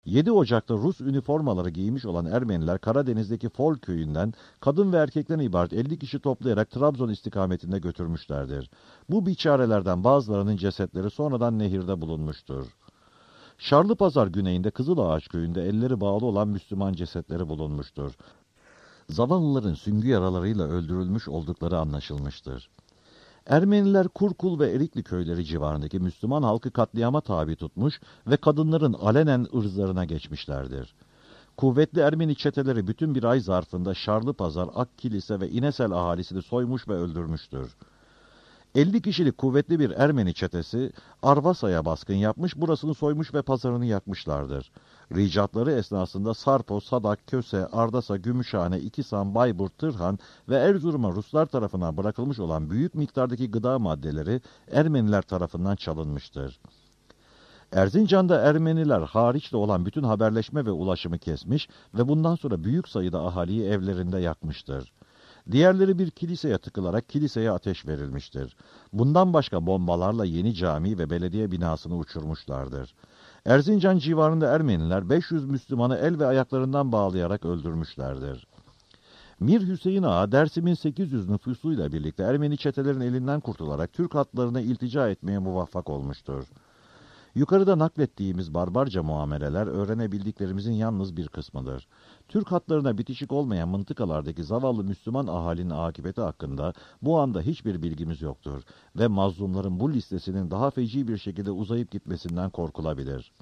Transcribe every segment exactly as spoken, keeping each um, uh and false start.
yedi Ocak'ta Rus üniformaları giymiş olan Ermeniler Karadeniz'deki Fol köyünden kadın ve erkekten ibaret elli kişi toplayarak Trabzon istikametinde götürmüşlerdir. Bu biçarelerden bazılarının cesetleri sonradan nehirde bulunmuştur. Şarlıpazar güneyinde Kızılağaç köyünde elleri bağlı olan Müslüman cesetleri bulunmuştur. Zavallıların süngü yaralarıyla öldürülmüş oldukları anlaşılmıştır. Ermeniler Kurkul ve Erikli köyleri civarındaki Müslüman halkı katliama tabi tutmuş ve kadınların alenen ırzlarına geçmişlerdir. Kuvvetli Ermeni çeteleri bütün bir ay zarfında Şarlıpazar, Akkilise ve İnesel ahalisini soymuş ve öldürmüştür. elli kişilik kuvvetli bir Ermeni çetesi Arvasa'ya baskın yapmış, burasını soymuş ve pazarını yakmışlardır. Ricatları esnasında Sarpo, Sadak, Köse, Ardasa, Gümüşhane, İkisam, Bayburt, Tırhan ve Erzurum'a Ruslar tarafından bırakılmış olan büyük miktardaki gıda maddeleri Ermeniler tarafından çalınmıştır. Erzincan'da Ermeniler hariçte olan bütün haberleşme ve ulaşımı kesmiş ve bundan sonra büyük sayıda ahaliyi evlerinde yakmıştır. Diğerleri bir kiliseye tıkılarak kiliseye ateş verilmiştir. Bundan başka bombalarla yeni cami ve belediye binasını uçurmuşlardır. Erzincan civarında Ermeniler beş yüz Müslümanı el ve ayaklarından bağlayarak öldürmüşlerdir. Mir Hüseyin Ağa, Dersim'in sekiz yüz nüfusuyla birlikte Ermeni çetelerin elinden kurtularak Türk hatlarına iltica etmeye muvaffak olmuştur. Yukarıda naklettiğimiz barbarca muameleler öğrenebildiklerimizin yalnız bir kısmıdır. Türk hatlarına bitişik olmayan mıntıkalardaki zavallı Müslüman ahalinin akıbeti hakkında bu anda hiçbir bilgimiz yoktur ve mazlumların bu listesinin daha feci bir şekilde uzayıp gitmesinden korkulabilir.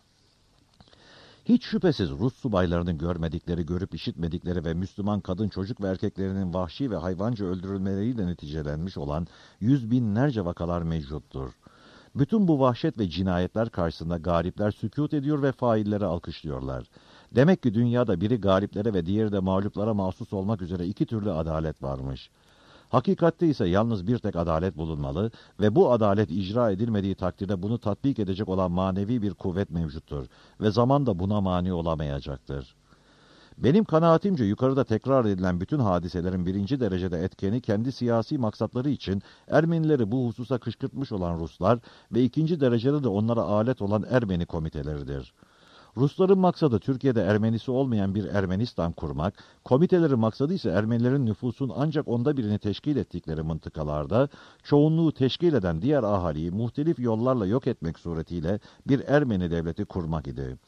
Hiç şüphesiz Rus subaylarının görmedikleri, görüp işitmedikleri ve Müslüman kadın, çocuk ve erkeklerinin vahşi ve hayvanca öldürülmeleriyle neticelenmiş olan yüz binlerce vakalar mevcuttur. Bütün bu vahşet ve cinayetler karşısında galipler sükût ediyor ve failleri alkışlıyorlar. Demek ki dünyada biri galiplere ve diğeri de mağluplara mahsus olmak üzere iki türlü adalet varmış. Hakikatte ise yalnız bir tek adalet bulunmalı ve bu adalet icra edilmediği takdirde bunu tatbik edecek olan manevi bir kuvvet mevcuttur ve zaman da buna mani olamayacaktır. Benim kanaatimce yukarıda tekrar edilen bütün hadiselerin birinci derecede etkeni kendi siyasi maksatları için Ermenileri bu hususa kışkırtmış olan Ruslar ve ikinci derecede de onlara alet olan Ermeni komiteleridir. Rusların maksadı Türkiye'de Ermenisi olmayan bir Ermenistan kurmak, komitelerin maksadı ise Ermenilerin nüfusun ancak onda birini teşkil ettikleri mıntıkalarda çoğunluğu teşkil eden diğer ahaliyi muhtelif yollarla yok etmek suretiyle bir Ermeni devleti kurmak idi.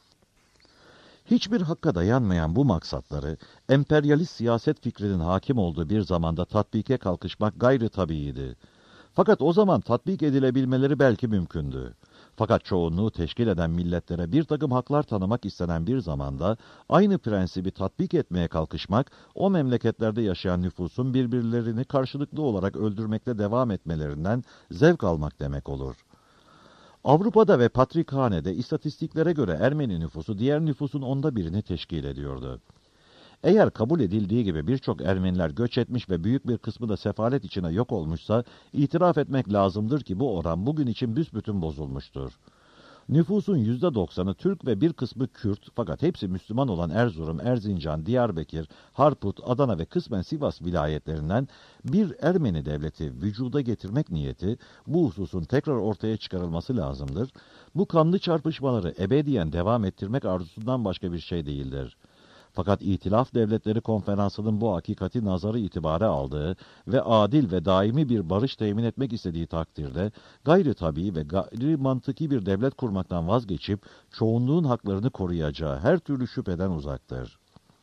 Hiçbir hakka dayanmayan bu maksatları, emperyalist siyaset fikrinin hakim olduğu bir zamanda tatbike kalkışmak gayri tabiiydi. Fakat o zaman tatbik edilebilmeleri belki mümkündü. Fakat çoğunluğu teşkil eden milletlere bir takım haklar tanımak istenen bir zamanda, aynı prensibi tatbik etmeye kalkışmak, o memleketlerde yaşayan nüfusun birbirlerini karşılıklı olarak öldürmekle devam etmelerinden zevk almak demek olur. Avrupa'da ve Patrikhane'de istatistiklere göre Ermeni nüfusu diğer nüfusun onda birini teşkil ediyordu. Eğer kabul edildiği gibi birçok Ermeniler göç etmiş ve büyük bir kısmı da sefalet içine yok olmuşsa, itiraf etmek lazımdır ki bu oran bugün için büsbütün bozulmuştur. Nüfusun yüzde doksanı Türk ve bir kısmı Kürt, fakat hepsi Müslüman olan Erzurum, Erzincan, Diyarbakır, Harput, Adana ve kısmen Sivas vilayetlerinden bir Ermeni devleti vücuda getirmek niyeti, bu hususun tekrar ortaya çıkarılması lazımdır. Bu kanlı çarpışmaları ebediyen devam ettirmek arzusundan başka bir şey değildir. Fakat İtilaf Devletleri Konferansı'nın bu hakikati nazarı itibare aldığı ve adil ve daimi bir barış temin etmek istediği takdirde, gayri tabii ve gayri mantıki bir devlet kurmaktan vazgeçip, çoğunluğun haklarını koruyacağı her türlü şüpheden uzaktır.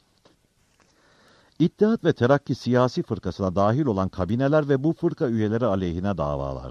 İttihat ve Terakki siyasi fırkasına dahil olan kabineler ve bu fırka üyeleri aleyhine davalar.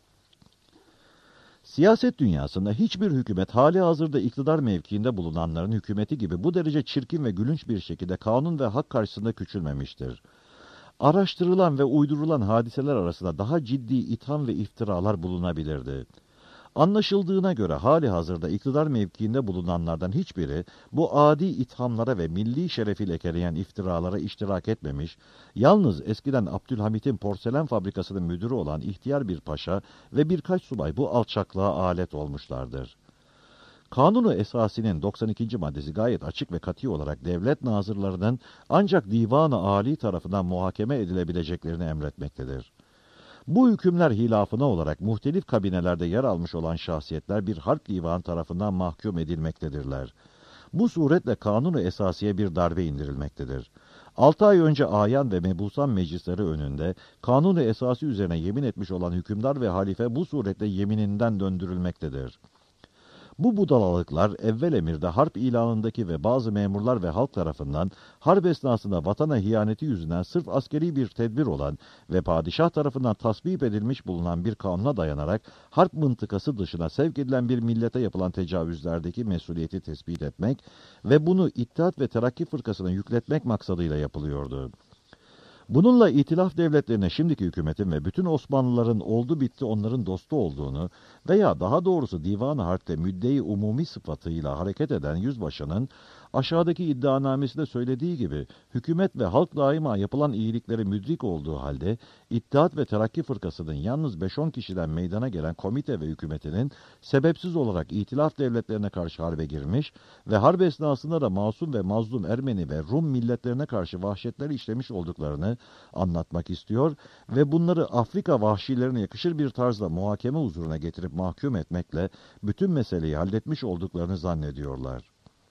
Siyaset dünyasında hiçbir hükümet hali hazırda iktidar mevkiinde bulunanların hükümeti gibi bu derece çirkin ve gülünç bir şekilde kanun ve hak karşısında küçülmemiştir. Araştırılan ve uydurulan hadiseler arasında daha ciddi itham ve iftiralar bulunabilirdi. Anlaşıldığına göre hali hazırda iktidar mevkiinde bulunanlardan hiçbiri bu adi ithamlara ve milli şerefi lekeleyen iftiralara iştirak etmemiş, yalnız eskiden Abdülhamit'in porselen fabrikasının müdürü olan ihtiyar bir paşa ve birkaç subay bu alçaklığa alet olmuşlardır. Kanunu Esasi'nin doksan ikinci maddesi gayet açık ve katı olarak devlet nazırlarının ancak Divan-ı Âli tarafından muhakeme edilebileceklerini emretmektedir. Bu hükümler hilafına olarak muhtelif kabinelerde yer almış olan şahsiyetler bir harp divanı tarafından mahkum edilmektedirler. Bu suretle kanunu esasiye bir darbe indirilmektedir. Altı ay önce ayan ve mebusan meclisleri önünde kanunu esası üzerine yemin etmiş olan hükümdar ve halife bu suretle yemininden döndürülmektedir. Bu budalalıklar evvel emirde harp ilanındaki ve bazı memurlar ve halk tarafından harp esnasında vatana hiyaneti yüzünden sırf askeri bir tedbir olan ve padişah tarafından tasvip edilmiş bulunan bir kanuna dayanarak harp mıntıkası dışına sevk edilen bir millete yapılan tecavüzlerdeki mesuliyeti tespit etmek ve bunu İttihat ve Terakki Fırkası'na yükletmek maksadıyla yapılıyordu. Bununla itilaf devletlerine şimdiki hükümetin ve bütün Osmanlıların oldu bitti onların dostu olduğunu veya daha doğrusu Divan-ı Harp'te müdde-i umumi sıfatıyla hareket eden yüzbaşının aşağıdaki iddianamesinde söylediği gibi hükümet ve halk daima yapılan iyilikleri müdrik olduğu halde İttihat ve Terakki Fırkası'nın yalnız beş on kişiden meydana gelen komite ve hükümetinin sebepsiz olarak itilaf devletlerine karşı harbe girmiş ve harp esnasında da masum ve mazlum Ermeni ve Rum milletlerine karşı vahşetleri işlemiş olduklarını anlatmak istiyor ve bunları Afrika vahşilerine yakışır bir tarzda muhakeme huzuruna getirip mahkum etmekle bütün meseleyi halletmiş olduklarını zannediyorlar.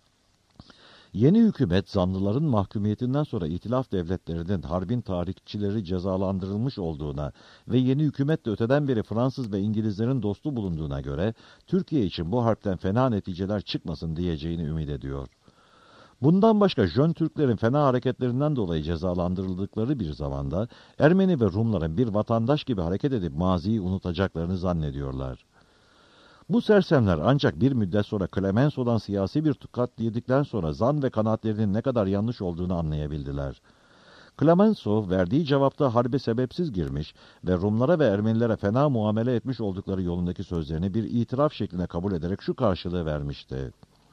Yeni hükümet zanlıların mahkumiyetinden sonra itilaf devletlerinin harbin tarihçileri cezalandırılmış olduğuna ve yeni hükümet de öteden beri Fransız ve İngilizlerin dostu bulunduğuna göre Türkiye için bu harpten fena neticeler çıkmasın diyeceğini ümit ediyor. Bundan başka Jön Türklerin fena hareketlerinden dolayı cezalandırıldıkları bir zamanda Ermeni ve Rumların bir vatandaş gibi hareket edip maziyi unutacaklarını zannediyorlar. Bu sersemler ancak bir müddet sonra Clemenceau'dan siyasi bir tokat yedikten sonra zan ve kanaatlerinin ne kadar yanlış olduğunu anlayabildiler. Clemenceau verdiği cevapta harbe sebepsiz girmiş ve Rumlara ve Ermenilere fena muamele etmiş oldukları yolundaki sözlerini bir itiraf şekline kabul ederek şu karşılığı vermişti.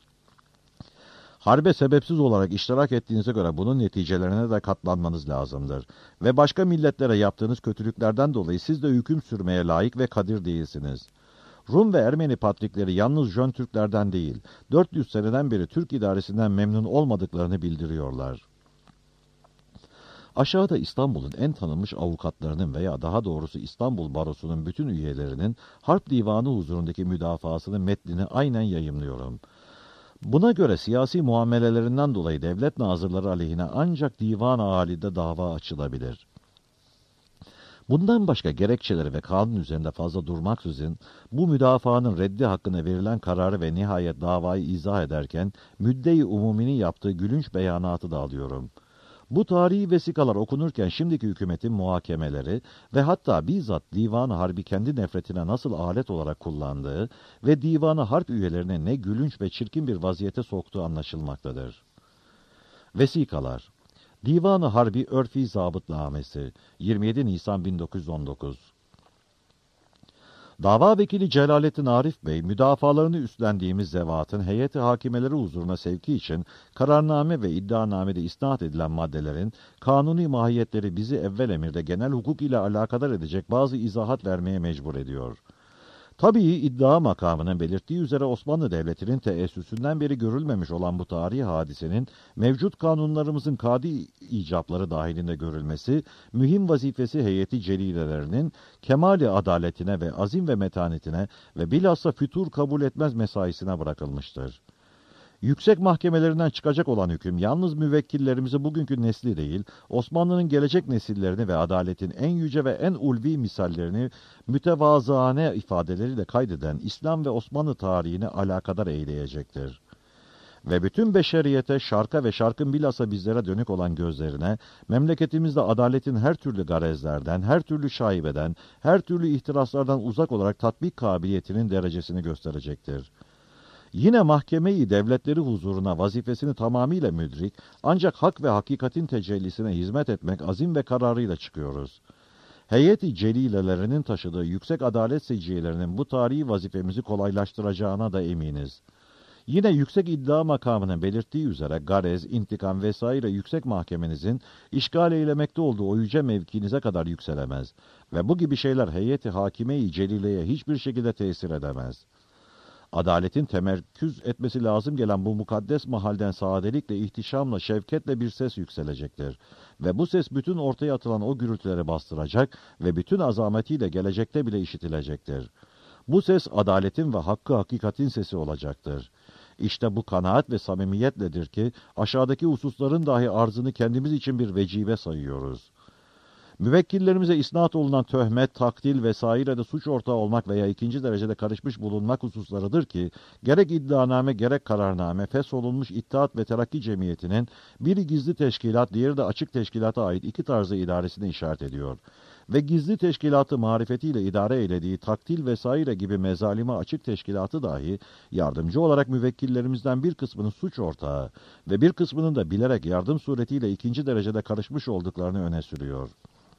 Harbe sebepsiz olarak iştirak ettiğinize göre bunun neticelerine de katlanmanız lazımdır. Ve başka milletlere yaptığınız kötülüklerden dolayı siz de hüküm sürmeye layık ve kadir değilsiniz. Rum ve Ermeni patrikleri yalnız Jön Türklerden değil, dört yüz seneden beri Türk idaresinden memnun olmadıklarını bildiriyorlar. Aşağıda İstanbul'un en tanınmış avukatlarının veya daha doğrusu İstanbul Barosu'nun bütün üyelerinin Harp Divanı huzurundaki müdafasının metnini aynen yayımlıyorum. Buna göre siyasi muamelelerinden dolayı devlet nazırları aleyhine ancak divan-ı âlide dava açılabilir. Bundan başka gerekçeleri ve kanun üzerinde fazla durmaksızın bu müdafaanın reddi hakkında verilen kararı ve nihayet davayı izah ederken müdde-i umuminin yaptığı gülünç beyanatı da alıyorum. Bu tarihi vesikalar okunurken şimdiki hükümetin muhakemeleri ve hatta bizzat Divan-ı Harbi kendi nefretine nasıl alet olarak kullandığı ve Divan-ı Harp üyelerine ne gülünç ve çirkin bir vaziyete soktuğu anlaşılmaktadır. Vesikalar Divan-ı Harbi Örfi Zabıtnamesi yirmi yedi Nisan bin dokuz yüz on dokuz Dava vekili Celalettin Arif Bey, müdafalarını üstlendiğimiz zevatın heyeti hakimeleri huzuruna sevki için kararname ve iddianamede isnat edilen maddelerin kanuni mahiyetleri bizi evvel emirde genel hukuk ile alakadar edecek bazı izahat vermeye mecbur ediyor. Tabii iddia makamının belirttiği üzere Osmanlı Devleti'nin teessüsünden beri görülmemiş olan bu tarihi hadisenin mevcut kanunlarımızın kadi icapları dahilinde görülmesi, mühim vazifesi heyeti celilelerinin kemali adaletine ve azim ve metanetine ve bilhassa fütur kabul etmez mesaisine bırakılmıştır. Yüksek mahkemelerinden çıkacak olan hüküm, yalnız müvekkillerimizi bugünkü nesli değil, Osmanlı'nın gelecek nesillerini ve adaletin en yüce ve en ulvi misallerini mütevazıane ifadeleriyle kaydeden İslam ve Osmanlı tarihini alakadar eyleyecektir. Ve bütün beşeriyete, şarka ve şarkın bilhassa bizlere dönük olan gözlerine, memleketimizde adaletin her türlü garezlerden, her türlü şaibeden, her türlü ihtiraslardan uzak olarak tatbik kabiliyetinin derecesini gösterecektir. Yine mahkemeyi devletleri huzuruna vazifesini tamamıyla müdrik, ancak hak ve hakikatin tecellisine hizmet etmek azim ve kararıyla çıkıyoruz. Heyeti celilelerinin taşıdığı yüksek adalet seciyelerinin bu tarihi vazifemizi kolaylaştıracağına da eminiz. Yine yüksek iddia makamının belirttiği üzere garez, intikam vesaire yüksek mahkemenizin işgal eylemekte olduğu o yüce mevkinize kadar yükselemez ve bu gibi şeyler heyeti hakime-i celileye hiçbir şekilde tesir edemez. Adaletin temerküz etmesi lazım gelen bu mukaddes mahalden saadelikle, ihtişamla, şevketle bir ses yükselecektir. Ve bu ses bütün ortaya atılan o gürültüleri bastıracak ve bütün azametiyle gelecekte bile işitilecektir. Bu ses adaletin ve hakkı hakikatin sesi olacaktır. İşte bu kanaat ve samimiyetledir ki aşağıdaki hususların dahi arzını kendimiz için bir vecibe sayıyoruz. Müvekkillerimize isnat olunan töhmet, takdil vesaire de suç ortağı olmak veya ikinci derecede karışmış bulunmak hususlarıdır ki, gerek iddianame gerek kararname, fesholunmuş İttihat ve Terakki Cemiyeti'nin biri gizli teşkilat, diğeri de açık teşkilata ait iki tarzı idaresine işaret ediyor. Ve gizli teşkilatı marifetiyle idare eylediği takdil vesaire gibi mezalime açık teşkilatı dahi yardımcı olarak müvekkillerimizden bir kısmının suç ortağı ve bir kısmının da bilerek yardım suretiyle ikinci derecede karışmış olduklarını öne sürüyor.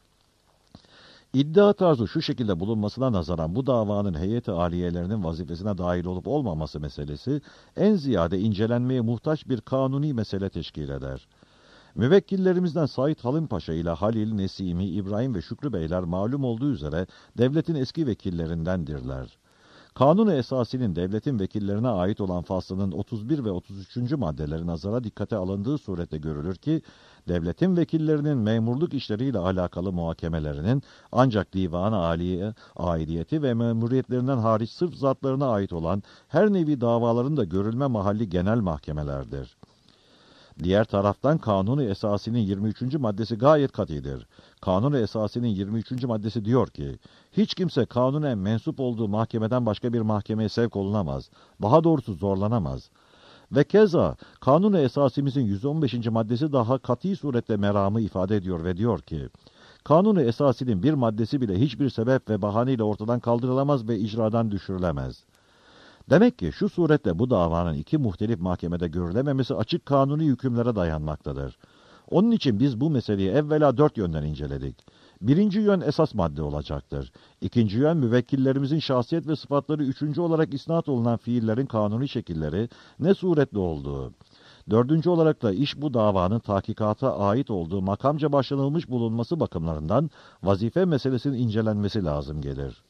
İddia tarzı şu şekilde bulunmasına nazaran bu davanın heyeti aliyelerinin vazifesine dahil olup olmaması meselesi en ziyade incelenmeye muhtaç bir kanuni mesele teşkil eder. Müvekkillerimizden Said Halim Paşa ile Halil, Nesimi, İbrahim ve Şükrü Beyler malum olduğu üzere devletin eski vekillerindendirler. Kanun-u Esasi'nin devletin vekillerine ait olan faslının otuz bir ve otuz üçüncü maddeleri nazara dikkate alındığı surette görülür ki, devletin vekillerinin memurluk işleriyle alakalı muhakemelerinin ancak divan-ı âliye, aidiyeti ve memuriyetlerinden hariç sırf zatlarına ait olan her nevi davaların da görülme mahalli genel mahkemelerdir. Diğer taraftan Kanun-u Esasi'nin yirmi üçüncü maddesi gayet katidir. Kanun-u Esasi'nin yirmi üçüncü maddesi diyor ki, hiç kimse kanunen mensup olduğu mahkemeden başka bir mahkemeye sevk olunamaz, daha doğrusu zorlanamaz. Ve keza Kanun-u Esasimizin yüz on beşinci maddesi daha katî surette meramı ifade ediyor ve diyor ki, Kanun-u Esasi'nin bir maddesi bile hiçbir sebep ve bahaneyle ortadan kaldırılamaz ve icradan düşürülemez. Demek ki şu suretle bu davanın iki muhtelif mahkemede görülememesi açık kanuni hükümlere dayanmaktadır. Onun için biz bu meseleyi evvela dört yönden inceledik. Birinci yön esas madde olacaktır. İkinci yön müvekkillerimizin şahsiyet ve sıfatları, üçüncü olarak isnat olunan fiillerin kanuni şekilleri ne suretle olduğu. Dördüncü olarak da iş bu davanın tahkikata ait olduğu makamca başlanılmış bulunması bakımlarından vazife meselesinin incelenmesi lazım gelir.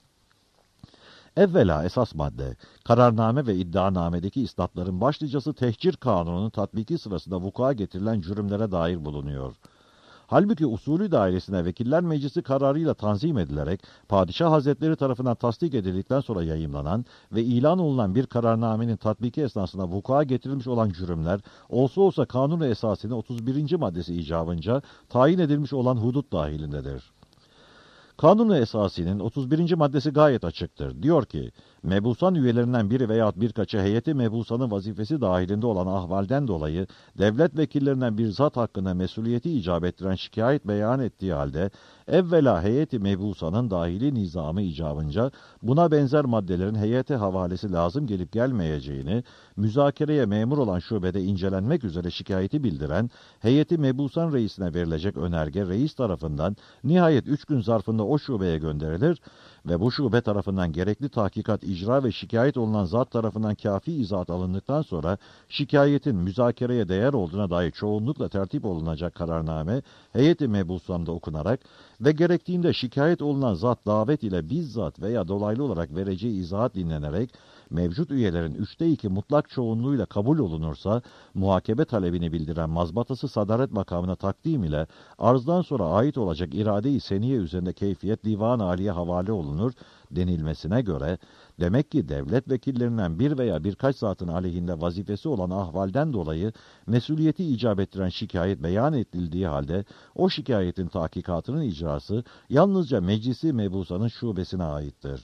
Evvela esas madde, kararname ve iddianamedeki isnatların başlıcası tehcir kanununun tatbiki sırasında vuku'a getirilen cürümlere dair bulunuyor. Halbuki usulü dairesine Vekiller Meclisi kararıyla tanzim edilerek, Padişah Hazretleri tarafından tasdik edildikten sonra yayımlanan ve ilan olunan bir kararnamenin tatbiki esnasında vuku'a getirilmiş olan cürümler, olsa olsa Kanun-u Esasi'nin otuz birinci maddesi icabınca tayin edilmiş olan hudut dahilindedir. Kanun-u Esasi'nin otuz birinci maddesi gayet açıktır. Diyor ki, mebusan üyelerinden biri veyahut birkaçı heyeti mebusanın vazifesi dahilinde olan ahvalden dolayı devlet vekillerinden bir zat hakkında mesuliyeti icap ettiren şikayet beyan ettiği halde, evvela heyeti mebusanın dahili nizamı icabınca buna benzer maddelerin heyete havalesi lazım gelip gelmeyeceğini, müzakereye memur olan şubede incelenmek üzere şikayeti bildiren, heyeti mebusan reisine verilecek önerge reis tarafından nihayet üç gün zarfında o şubeye gönderilir ve bu şube tarafından gerekli tahkikat, icra ve şikayet olunan zat tarafından kâfi izahat alındıktan sonra şikayetin müzakereye değer olduğuna dair çoğunlukla tertip olunacak kararname heyeti mebusanında okunarak ve gerektiğinde şikayet olunan zat davet ile bizzat veya dolaylı olarak vereceği izahat dinlenerek mevcut üyelerin üçte iki mutlak çoğunluğuyla kabul olunursa, muhakeme talebini bildiren mazbatası sadaret makamına takdim ile arzdan sonra ait olacak irade-i seniye üzerinde keyfiyet divan-ı âliye havale olunur denilmesine göre, demek ki devlet vekillerinden bir veya birkaç zatın aleyhinde vazifesi olan ahvalden dolayı mesuliyeti icap ettiren şikayet beyan edildiği halde, o şikayetin tahkikatının icrası yalnızca meclisi mebusanın şubesine aittir.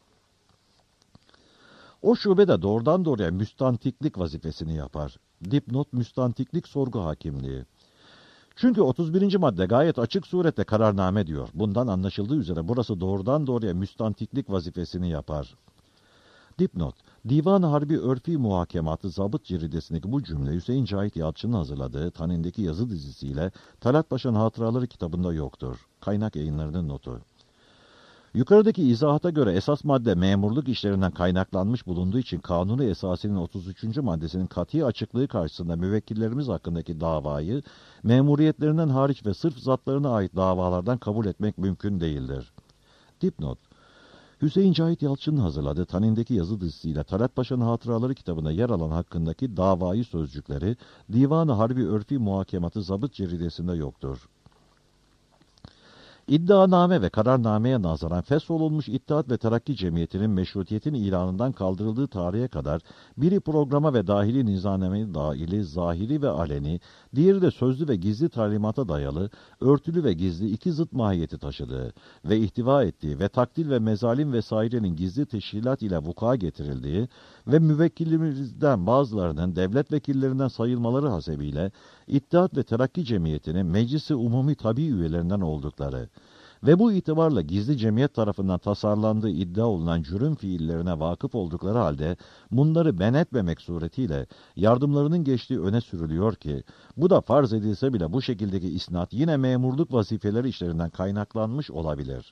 O şube de doğrudan doğruya müstantiklik vazifesini yapar. Dipnot müstantiklik sorgu hakimliği. Çünkü otuz birinci madde gayet açık surette kararname diyor. Bundan anlaşıldığı üzere burası doğrudan doğruya müstantiklik vazifesini yapar. Dipnot, Divan-ı Harbi Örfi Muhakematı Zabıt Ciridesi'ndeki bu cümle Hüseyin Cahit Yalçın'ın hazırladığı Tanin'deki yazı dizisiyle Talat Paşa'nın Hatıraları kitabında yoktur. Kaynak yayınlarının notu. Yukarıdaki izahata göre esas madde memurluk işlerinden kaynaklanmış bulunduğu için Kanun-u Esasi'nin otuz üçüncü maddesinin kat'i açıklığı karşısında müvekkillerimiz hakkındaki davayı memuriyetlerinden hariç ve sırf zatlarına ait davalardan kabul etmek mümkün değildir. Dipnot, Hüseyin Cahit Yalçın'ın hazırladığı Tanin'deki yazı dizisiyle Talat Paşa'nın Hatıraları kitabında yer alan hakkındaki davayı sözcükleri Divan-ı Harbi Örfi Muhakematı Zabıt Ciridesi'nde yoktur. İddianame ve kararnameye nazaran fesholunmuş İttihat ve Terakki Cemiyeti'nin meşrutiyetin ilanından kaldırıldığı tarihe kadar biri programa ve dahili nizamnameye dahili, zahiri ve aleni, diğeri de sözlü ve gizli talimata dayalı, örtülü ve gizli iki zıt mahiyeti taşıdığı ve ihtiva ettiği ve takdil ve mezalim vesairenin gizli teşkilat ile vuku'a getirildiği ve müvekkillerimizden bazılarının devlet vekillerinden sayılmaları hasebiyle İttihat ve Terakki Cemiyeti'nin Meclis-i Umumi tabi üyelerinden oldukları ve bu itibarla gizli cemiyet tarafından tasarlandığı iddia olunan cürüm fiillerine vakıf oldukları halde bunları men etmemek suretiyle yardımlarının geçtiği öne sürülüyor ki, bu da farz edilse bile bu şekildeki isnat yine memurluk vazifeleri işlerinden kaynaklanmış olabilir.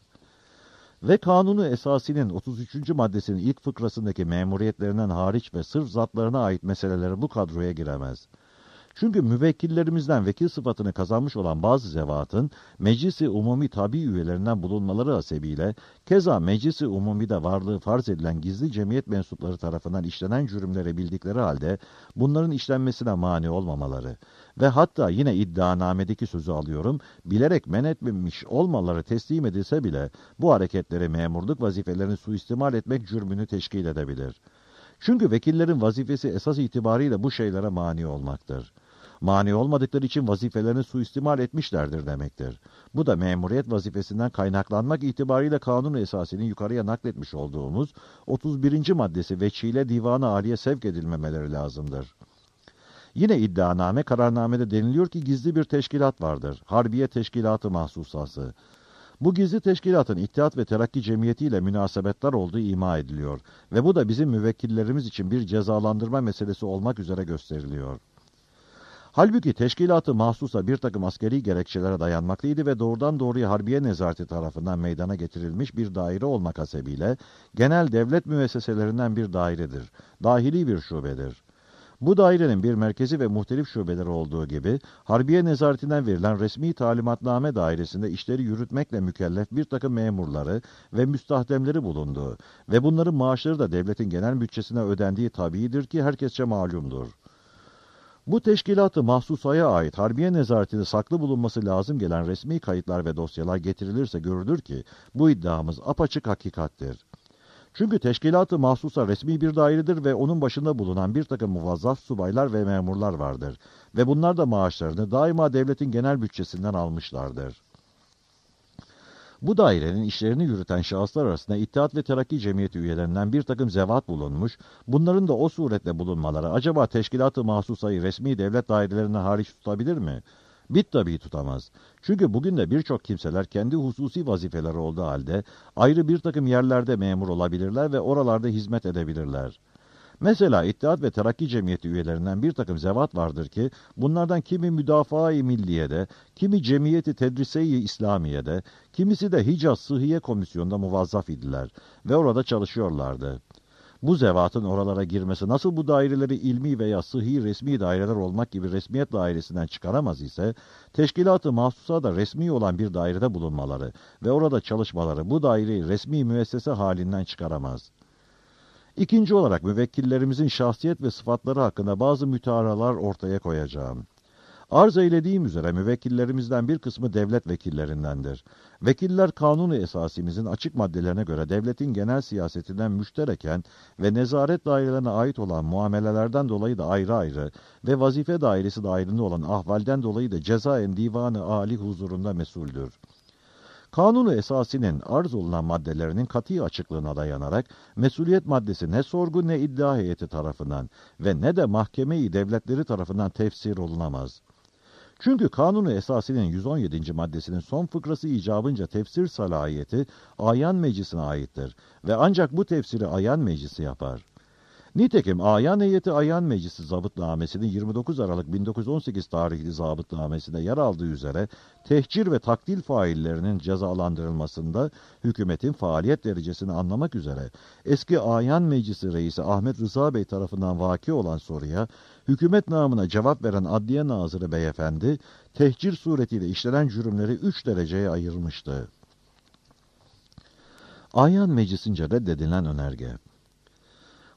Ve kanunu esasinin otuz üçüncü maddesinin ilk fıkrasındaki memuriyetlerinden hariç ve sırf zatlarına ait meseleleri bu kadroya giremez. Çünkü müvekkillerimizden vekil sıfatını kazanmış olan bazı zevatın Meclis-i Umumi tabi üyelerinden bulunmaları hasebiyle, keza Meclis-i Umumi'de varlığı farz edilen gizli cemiyet mensupları tarafından işlenen cürümleri bildikleri halde bunların işlenmesine mani olmamaları ve hatta yine iddianamedeki sözü alıyorum, bilerek men etmemiş olmaları teslim edilse bile bu hareketleri memurluk vazifelerini suistimal etmek cürmünü teşkil edebilir. Çünkü vekillerin vazifesi esas itibariyle bu şeylere mani olmaktır. Mani olmadıkları için vazifelerini suistimal etmişlerdir demektir. Bu da memuriyet vazifesinden kaynaklanmak itibariyle kanun esasının yukarıya nakletmiş olduğumuz otuz birinci maddesi veçile divan-ı âliye sevk edilmemeleri lazımdır. Yine iddianame kararnamede deniliyor ki gizli bir teşkilat vardır. Harbiye Teşkilatı Mahsusası. Bu gizli teşkilatın İttihat ve Terakki Cemiyeti ile münasebetler olduğu ima ediliyor ve bu da bizim müvekkillerimiz için bir cezalandırma meselesi olmak üzere gösteriliyor. Halbuki teşkilatı mahsusa bir takım askeri gerekçelere dayanmaklıydı ve doğrudan doğruya Harbiye Nezareti tarafından meydana getirilmiş bir daire olmak hasebiyle genel devlet müesseselerinden bir dairedir, dahili bir şubedir. Bu dairenin bir merkezi ve muhtelif şubeleri olduğu gibi, Harbiye Nezaretinden verilen resmi talimatname dairesinde işleri yürütmekle mükellef bir takım memurları ve müstahdemleri bulunduğu ve bunların maaşları da devletin genel bütçesine ödendiği tabiidir ki herkesçe malumdur. Bu teşkilatı mahsusaya ait Harbiye Nezaretinde saklı bulunması lazım gelen resmi kayıtlar ve dosyalar getirilirse görülür ki, bu iddiamız apaçık hakikattir. Çünkü teşkilat-ı mahsusa resmi bir dairedir ve onun başında bulunan bir takım muvazzaf subaylar ve memurlar vardır. Ve bunlar da maaşlarını daima devletin genel bütçesinden almışlardır. Bu dairenin işlerini yürüten şahıslar arasında İttihat ve Terakki Cemiyeti üyelerinden bir takım zevat bulunmuş, bunların da o suretle bulunmaları acaba teşkilat-ı mahsusayı resmi devlet dairelerinden hariç tutabilir mi? Bit tabii tutamaz. Çünkü bugün de birçok kimseler kendi hususi vazifeleri olduğu halde ayrı bir takım yerlerde memur olabilirler ve oralarda hizmet edebilirler. Mesela İttihat ve Terakki Cemiyeti üyelerinden bir takım zevat vardır ki bunlardan kimi Müdafaa-i Milliye'de, kimi Cemiyeti Tedrise-i İslamiye'de, kimisi de Hicaz Sıhhiye Komisyonu'nda muvazzaf idiler ve orada çalışıyorlardı. Bu zevatın oralara girmesi nasıl bu daireleri ilmi veya sıhhi resmi daireler olmak gibi resmiyet dairesinden çıkaramaz ise, teşkilat-ı mahsusa da resmi olan bir dairede bulunmaları ve orada çalışmaları bu daireyi resmi müessese halinden çıkaramaz. İkinci olarak müvekkillerimizin şahsiyet ve sıfatları hakkında bazı mütearalar ortaya koyacağım. Arz eylediğim üzere müvekkillerimizden bir kısmı devlet vekillerindendir. Vekiller kanunu esasimizin açık maddelerine göre devletin genel siyasetinden müştereken ve nezaret dairelerine ait olan muamelelerden dolayı da ayrı ayrı ve vazife dairesi dahilinde olan ahvalden dolayı da cezaen divanı âli huzurunda mesuldür. Kanunu esasinin arz olunan maddelerinin kat'i açıklığına dayanarak, mesuliyet maddesi ne sorgu ne iddia heyeti tarafından ve ne de mahkeme-i devletleri tarafından tefsir olunamaz. Çünkü kanunu esasinin yüz on yedinci maddesinin son fıkrası icabınca tefsir salahiyeti Ayan Meclisi'ne aittir ve ancak bu tefsiri Ayan Meclisi yapar. Nitekim Ayan Heyeti Ayan Meclisi Zabıtnamesi'nin yirmi dokuz Aralık bin dokuz yüz on sekiz tarihli zabıtnamesinde yer aldığı üzere tehcir ve takdil faillerinin cezalandırılmasında hükümetin faaliyet derecesini anlamak üzere eski Ayan Meclisi Reisi Ahmet Rıza Bey tarafından vaki olan soruya hükümet namına cevap veren Adliye Nazırı Beyefendi tehcir suretiyle işlenen cürümleri üç dereceye ayırmıştı. Ayan Meclisi'nce reddedilen önerge.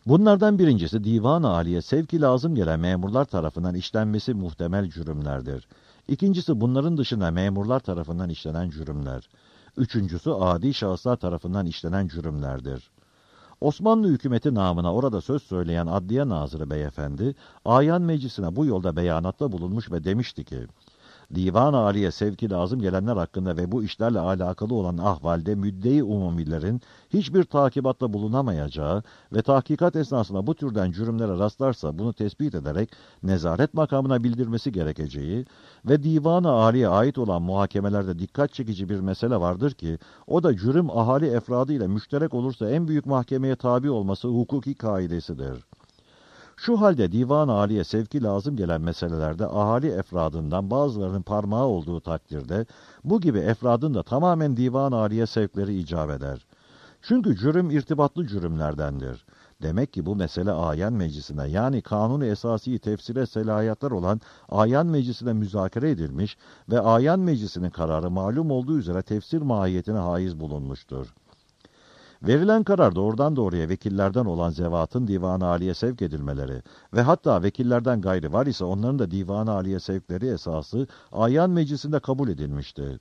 Bunlardan birincisi divan-ı âliye sevki lazım gelen memurlar tarafından işlenmesi muhtemel cürümlerdir. İkincisi bunların dışında memurlar tarafından işlenen cürümler. Üçüncüsü adi şahıslar tarafından işlenen cürümlerdir. Osmanlı hükümeti namına orada söz söyleyen Adliye Nazırı Beyefendi, Ayan Meclisi'ne bu yolda beyanatta bulunmuş ve demişti ki, Divan-ı Âliye sevki lazım gelenler hakkında ve bu işlerle alakalı olan ahvalde müddei umumilerin hiçbir takibatta bulunamayacağı ve tahkikat esnasında bu türden cürümlere rastlarsa bunu tespit ederek nezaret makamına bildirmesi gerekeceği ve Divan-ı Âliye ait olan muhakemelerde dikkat çekici bir mesele vardır ki, o da cürüm ahali efradı ile müşterek olursa en büyük mahkemeye tabi olması hukuki kaidesidir. Şu halde divan-ı âliye sevki lazım gelen meselelerde ahali efradından bazılarının parmağı olduğu takdirde, bu gibi efradın da tamamen divan-ı âliye sevkleri icap eder. Çünkü cürüm irtibatlı cürümlerdendir. Demek ki bu mesele Ayan Meclisi'ne yani kanunu esası tefsire selahiyetler olan Ayan Meclisi'ne müzakere edilmiş ve Ayan Meclisi'nin kararı malum olduğu üzere tefsir mahiyetine haiz bulunmuştur. Verilen karar doğrudan doğruya vekillerden olan zevatın divan-ı âliye sevk edilmeleri ve hatta vekillerden gayri var ise onların da divan-ı âliye sevkleri esası Ayan Meclisi'nde kabul edilmişti.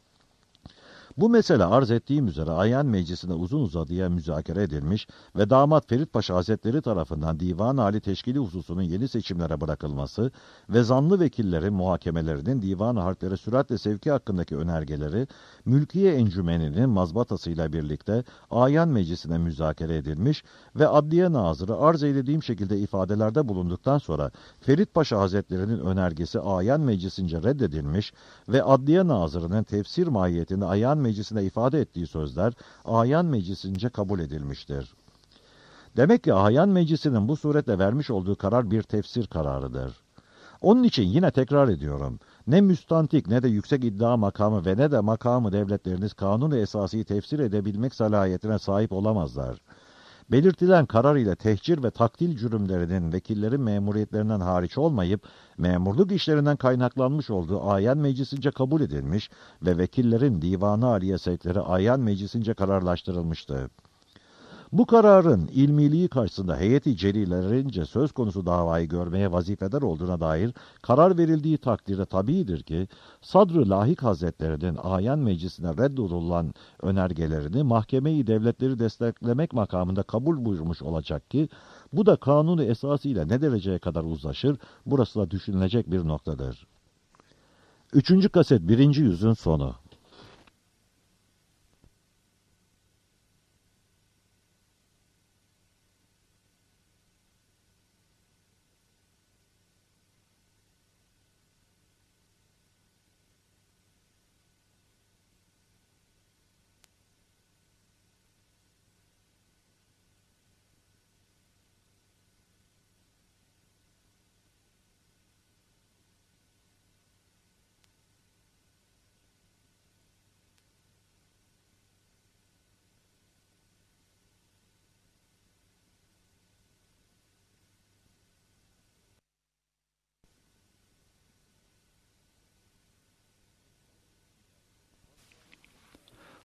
Bu mesele arz ettiğim üzere Ayan Meclisi'nde uzun uzadıya müzakere edilmiş ve damat Ferit Paşa Hazretleri tarafından Divan-ı âli teşkili hususunun yeni seçimlere bırakılması ve zanlı vekillerin muhakemelerinin Divan-ı Harplere süratle sevki hakkındaki önergeleri Mülkiye Encümeni'nin mazbatasıyla birlikte Ayan Meclisi'ne müzakere edilmiş ve Adliye Nazırı arz eylediğim şekilde ifadelerde bulunduktan sonra Ferit Paşa Hazretleri'nin önergesi Ayan Meclisi'nce reddedilmiş ve Adliye Nazırı'nın tefsir mahiyetini Ayan Meclisi'ne ifade ettiği sözler Ayan Meclisi'nce kabul edilmiştir. Demek ki Ayan Meclisi'nin bu suretle vermiş olduğu karar bir tefsir kararıdır. Onun için yine tekrar ediyorum, ne müstantik ne de yüksek iddia makamı ve ne de makamı devletleriniz kanun-u esasıyı tefsir edebilmek salahiyetine sahip olamazlar. Belirtilen karar ile tehcir ve takdil cürümlerinin vekillerin memuriyetlerinden hariç olmayıp, memurluk işlerinden kaynaklanmış olduğu Ayan Meclisi'nce kabul edilmiş ve vekillerin divan-ı âliye sevkleri Ayan Meclisi'nce kararlaştırılmıştı. Bu kararın ilmiliği karşısında heyeti celilerince söz konusu davayı görmeye vazifedar olduğuna dair karar verildiği takdirde tabiidir ki, Sadr-ı Lahik Hazretlerinin Ayan Meclisi'ne reddolunan önergelerini mahkeme-i devletleri desteklemek makamında kabul buyurmuş olacak ki, bu da kanunu esasıyla ne dereceye kadar uzlaşır, burası da düşünülecek bir noktadır. Üçüncü kaset birinci yüzün sonu.